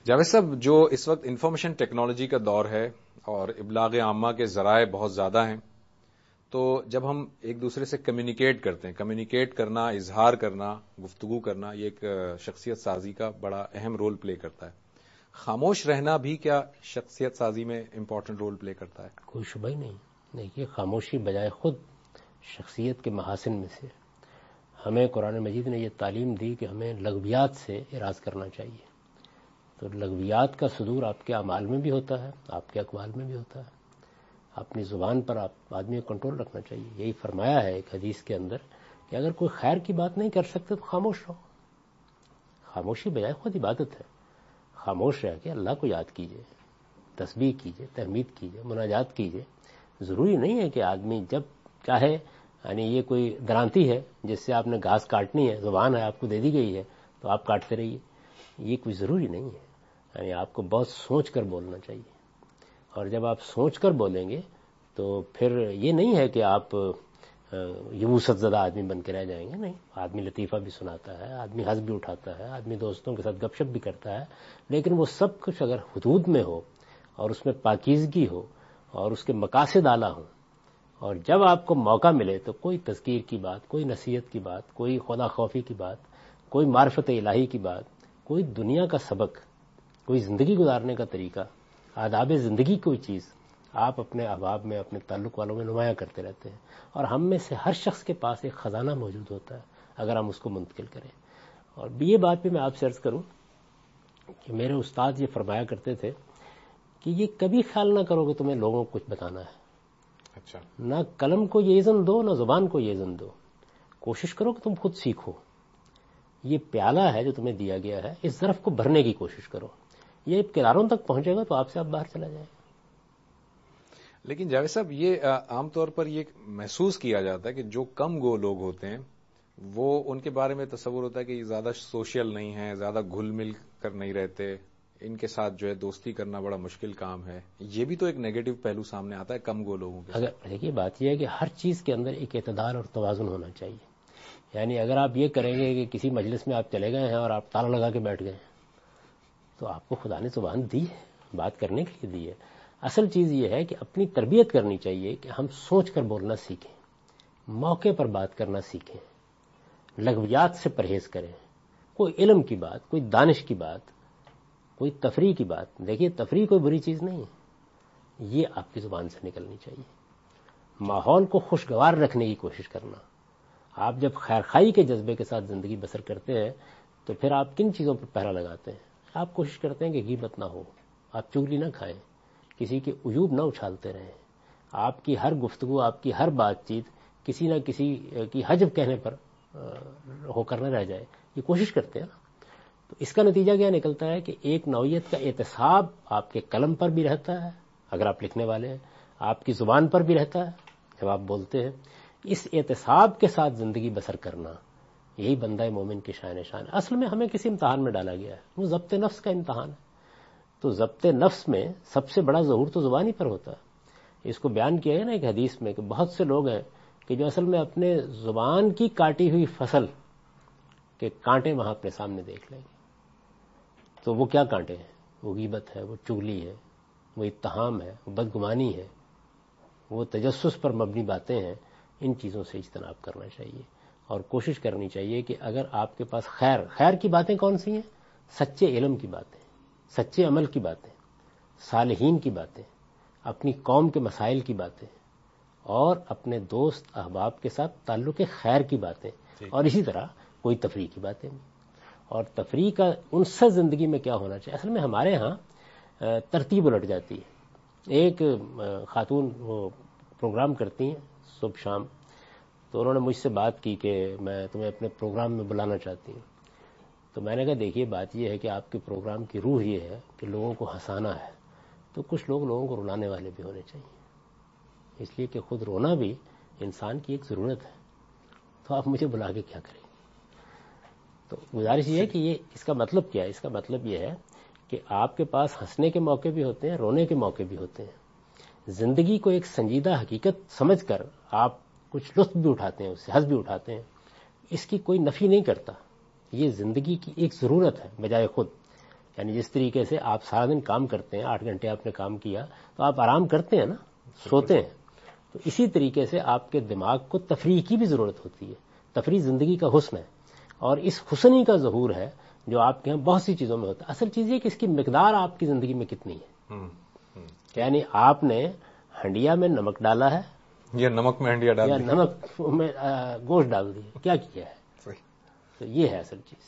جاوید صاحب، جو اس وقت انفارمیشن ٹیکنالوجی کا دور ہے اور ابلاغ عامہ کے ذرائع بہت زیادہ ہیں، تو جب ہم ایک دوسرے سے کمیونیکیٹ کرتے ہیں، کمیونیکیٹ کرنا، اظہار کرنا، گفتگو کرنا، یہ ایک شخصیت سازی کا بڑا اہم رول پلے کرتا ہے۔ خاموش رہنا بھی کیا شخصیت سازی میں امپورٹنٹ رول پلے کرتا ہے؟ کوئی شبہ ہی نہیں۔ دیکھیے، خاموشی بجائے خود شخصیت کے محاسن میں سے ہمیں قرآن مجید نے یہ تعلیم دی کہ ہمیں لغویات سے اراض کرنا چاہیے۔ تو لغویات کا صدور آپ کے اعمال میں بھی ہوتا ہے، آپ کے اقوال میں بھی ہوتا ہے۔ اپنی زبان پر آپ آدمی کو کنٹرول رکھنا چاہیے۔ یہی فرمایا ہے ایک حدیث کے اندر کہ اگر کوئی خیر کی بات نہیں کر سکتے تو خاموش رہو۔ خاموشی بجائے خود عبادت ہے۔ خاموش رہ کے اللہ کو یاد کیجیے، تسبیح کیجیے، تحمید کیجیے، مناجات کیجیے۔ ضروری نہیں ہے کہ آدمی جب چاہے، یعنی یہ کوئی گرانتی ہے جس سے آپ نے گھاس کاٹنی ہے، زبان ہے آپ کو دے دی گئی ہے تو آپ کاٹتے رہیے، یہ کوئی ضروری نہیں ہے۔ یعنی آپ کو بہت سوچ کر بولنا چاہیے، اور جب آپ سوچ کر بولیں گے تو پھر یہ نہیں ہے کہ آپ یبوست زدہ آدمی بن کے رہ جائیں گے، نہیں۔ آدمی لطیفہ بھی سناتا ہے، آدمی ہنس بھی اٹھاتا ہے، آدمی دوستوں کے ساتھ گپ شپ بھی کرتا ہے، لیکن وہ سب کچھ اگر حدود میں ہو اور اس میں پاکیزگی ہو اور اس کے مقاصد اعلیٰ ہوں، اور جب آپ کو موقع ملے تو کوئی تذکیر کی بات، کوئی نصیحت کی بات، کوئی خدا خوفی کی بات، کوئی معرفت الہی کی بات، کوئی دنیا کا سبق، کوئی زندگی گزارنے کا طریقہ، آداب زندگی کوئی چیز آپ اپنے احباب میں، اپنے تعلق والوں میں نمایاں کرتے رہتے ہیں، اور ہم میں سے ہر شخص کے پاس ایک خزانہ موجود ہوتا ہے اگر ہم اس کو منتقل کریں۔ اور یہ بات بھی میں آپ سے عرض کروں کہ میرے استاد یہ فرمایا کرتے تھے کہ یہ کبھی خیال نہ کرو کہ تمہیں لوگوں کو کچھ بتانا ہے۔ اچھا، نہ قلم کو یہ اذن دو، نہ زبان کو یہ اذن دو۔ کوشش کرو کہ تم خود سیکھو۔ یہ پیالہ ہے جو تمہیں دیا گیا ہے، اس ظرف کو بھرنے کی کوشش کرو۔ یہ کناروں تک پہنچے گا تو آپ سے آپ باہر چلا جائے گا۔ لیکن جاوید صاحب، یہ عام طور پر یہ محسوس کیا جاتا ہے کہ جو کم گو لوگ ہوتے ہیں وہ ان کے بارے میں تصور ہوتا ہے کہ یہ زیادہ سوشل نہیں ہیں، زیادہ گھل مل کر نہیں رہتے، ان کے ساتھ جو ہے دوستی کرنا بڑا مشکل کام ہے۔ یہ بھی تو ایک نیگیٹو پہلو سامنے آتا ہے کم گو لوگوں کے ساتھ۔ اگر دیکھیے، بات یہ ہے کہ ہر چیز کے اندر ایک اعتدال اور توازن ہونا چاہیے۔ یعنی اگر آپ یہ کریں گے کہ کسی مجلس میں آپ چلے گئے ہیں اور آپ تالا لگا کے بیٹھ گئے ہیں تو آپ کو خدا نے زبان دی ہے، بات کرنے کے لیے دی ہے۔ اصل چیز یہ ہے کہ اپنی تربیت کرنی چاہیے کہ ہم سوچ کر بولنا سیکھیں، موقع پر بات کرنا سیکھیں، لغویات سے پرہیز کریں۔ کوئی علم کی بات، کوئی دانش کی بات، کوئی تفریح کی بات، دیکھیے تفریح کوئی بری چیز نہیں ہے، یہ آپ کی زبان سے نکلنی چاہیے۔ ماحول کو خوشگوار رکھنے کی کوشش کرنا۔ آپ جب خیرخواہی کے جذبے کے ساتھ زندگی بسر کرتے ہیں تو پھر آپ کن چیزوں پر پہرا لگاتے ہیں؟ آپ کوشش کرتے ہیں کہ غیبت نہ ہو، آپ چغلی نہ کھائیں، کسی کے عیوب نہ اچھالتے رہیں، آپ کی ہر گفتگو، آپ کی ہر بات چیت کسی نہ کسی کی حجب کہنے پر ہو کر نہ رہ جائے، یہ کوشش کرتے ہیں نا۔ تو اس کا نتیجہ کیا نکلتا ہے کہ ایک نوعیت کا احتساب آپ کے قلم پر بھی رہتا ہے اگر آپ لکھنے والے ہیں، آپ کی زبان پر بھی رہتا ہے جب آپ بولتے ہیں۔ اس احتساب کے ساتھ زندگی بسر کرنا، یہی بندہ مومن کی شان شان ہے۔ اصل میں ہمیں کسی امتحان میں ڈالا گیا ہے، وہ ضبط نفس کا امتحان ہے۔ تو ضبط نفس میں سب سے بڑا ظہور تو زبان ہی پر ہوتا ہے۔ اس کو بیان کیا ہے نا ایک حدیث میں کہ بہت سے لوگ ہیں کہ جو اصل میں اپنے زبان کی کاٹی ہوئی فصل کے کانٹے وہاں اپنے سامنے دیکھ لیں گے۔ تو وہ کیا کانٹے ہیں؟ وہ غیبت ہے، وہ چغلی ہے، وہ اتہام ہے، وہ بدگمانی ہے، وہ تجسس پر مبنی باتیں ہیں۔ ان چیزوں سے اجتناب کرنا چاہیے اور کوشش کرنی چاہیے کہ اگر آپ کے پاس خیر کی باتیں کون سی ہیں؟ سچے علم کی باتیں، سچے عمل کی باتیں، صالحین کی باتیں، اپنی قوم کے مسائل کی باتیں، اور اپنے دوست احباب کے ساتھ تعلق خیر کی باتیں، اور اسی طرح کوئی تفریح کی باتیں بھی۔ اور تفریح کا انصت زندگی میں کیا ہونا چاہیے؟ اصل میں ہمارے ہاں ترتیب الٹ جاتی ہے۔ ایک خاتون وہ پروگرام کرتی ہیں صبح شام، تو انہوں نے مجھ سے بات کی کہ میں تمہیں اپنے پروگرام میں بلانا چاہتی ہوں۔ تو میں نے کہا دیکھیے بات یہ ہے کہ آپ کے پروگرام کی روح یہ ہے کہ لوگوں کو ہنسانا ہے، تو کچھ لوگوں کو رلانے والے بھی ہونے چاہیے، اس لیے کہ خود رونا بھی انسان کی ایک ضرورت ہے۔ تو آپ مجھے بلا کے کیا کریں؟ تو گزارش یہ ہے کہ یہ اس کا مطلب کیا ہے؟ اس کا مطلب یہ ہے کہ آپ کے پاس ہنسنے کے موقع بھی ہوتے ہیں، رونے کے موقع بھی ہوتے ہیں۔ زندگی کو ایک سنجیدہ حقیقت سمجھ کر آپ کچھ لطف بھی اٹھاتے ہیں، اس سے ہنس بھی اٹھاتے ہیں، اس کی کوئی نفی نہیں کرتا۔ یہ زندگی کی ایک ضرورت ہے بجائے خود، یعنی جس طریقے سے آپ سارا دن کام کرتے ہیں، 8 گھنٹے آپ نے کام کیا تو آپ آرام کرتے ہیں نا، سوتے ہیں. تو اسی طریقے سے آپ کے دماغ کو تفریح کی بھی ضرورت ہوتی ہے. تفریح زندگی کا حسن ہے، اور اس حسن ہی کا ظہور ہے جو آپ کے یہاں بہت سی چیزوں میں ہوتا ہے. اصل چیز یہ کہ اس کی مقدار آپ کی زندگی میں کتنی ہے. یعنی آپ نے ہنڈیا میں نمک ڈالا ہے یا نمک میں ہنڈیا ڈال یا دی، نمک میں گوشت ڈال دیا، کیا کیا ہے. تو یہ ہے اصل چیز.